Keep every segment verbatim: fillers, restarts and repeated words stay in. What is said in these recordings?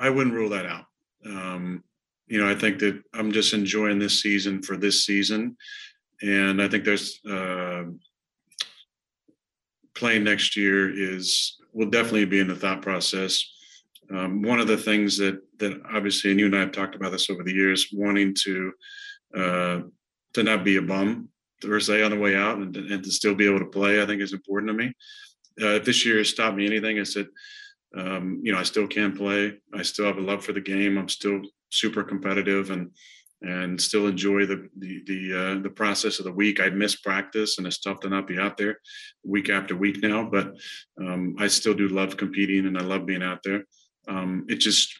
I wouldn't rule that out. Um, you know, I think that I'm just enjoying this season for this season, and I think there's uh, playing next year is will definitely be in the thought process. Um, one of the things that that obviously, and you and I have talked about this over the years, wanting to uh, to not be a bum per se on the way out, and, and to still be able to play, I think is important to me. Uh, if this year has taught me anything, is that um, you know I still can play. I still have a love for the game. I'm still super competitive, and and still enjoy the the the, uh, the process of the week. I miss practice, and it's tough to not be out there week after week now. But um, I still do love competing, and I love being out there. Um, it just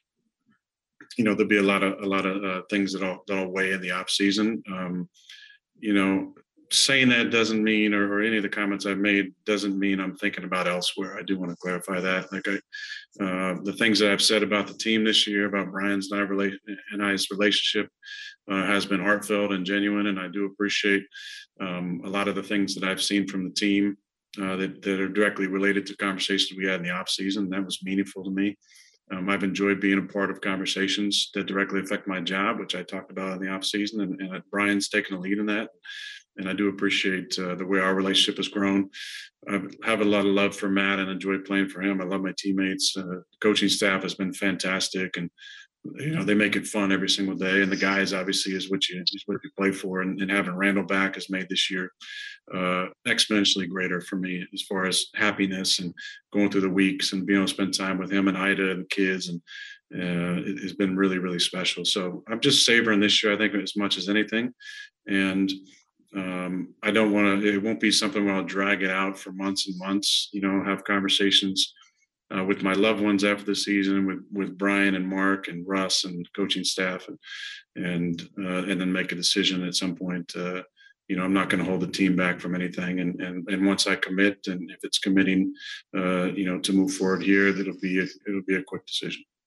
you know there'll be a lot of a lot of uh, things that'll that'll weigh in the off season. Um, you know, saying that doesn't mean, or, or any of the comments I've made doesn't mean I'm thinking about elsewhere. I do want to clarify that. Like I, uh, the things that I've said about the team this year, about Brian's and, I rela- and I's relationship, uh, has been heartfelt and genuine, and I do appreciate um, a lot of the things that I've seen from the team uh, that that are directly related to conversations we had in the off season. That was meaningful to me. Um, I've enjoyed being a part of conversations that directly affect my job, which I talked about in the off season, and, and Brian's taken a lead in that. And I do appreciate uh, the way our relationship has grown. I have a lot of love for Matt and enjoy playing for him. I love my teammates. Uh, coaching staff has been fantastic, and you know they make it fun every single day. And the guys obviously is what you is what you play for. And, and having Randall back has made this year uh, exponentially greater for me as far as happiness and going through the weeks and being able to spend time with him and Ida and the kids, and uh, it has been really really special. So I'm just savoring this year, I think, as much as anything. And um, I don't want to. It won't be something where I'll drag it out for months and months. You know, have conversations uh, with my loved ones after the season, with with Brian and Mark and Russ and coaching staff, and and uh, and then make a decision at some point. Uh, you know, I'm not going to hold the team back from anything. And and and once I commit, and if it's committing, uh, you know, to move forward here, that'll be a, it'll be a quick decision.